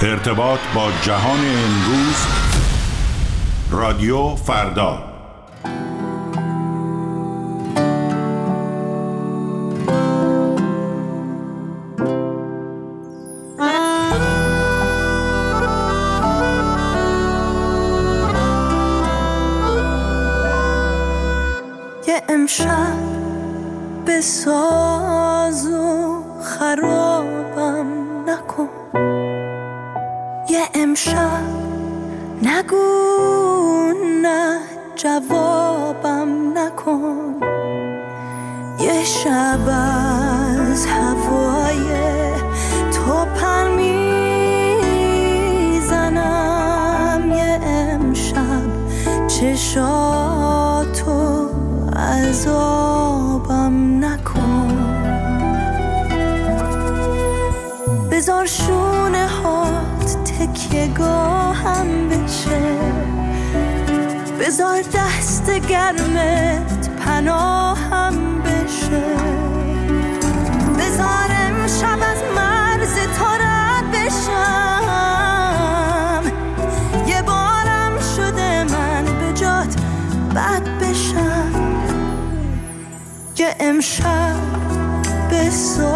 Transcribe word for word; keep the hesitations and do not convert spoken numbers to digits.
ارتباط با جهان امروز، رادیو فردا. یه امشب به ساز و خرابم نکن، یه امشب نگو نه جوابم نکن، یه شب از هوای تو پر میزنم، یه امشب چشاتو عذابم نکن، بذار شونه هات تکیه گاهم بشه، بذار دست گرمت پناهم بشه، بذار امشب از مرز تو رد بشم، یه بارم شده من به جات بد بشم، یه امشب به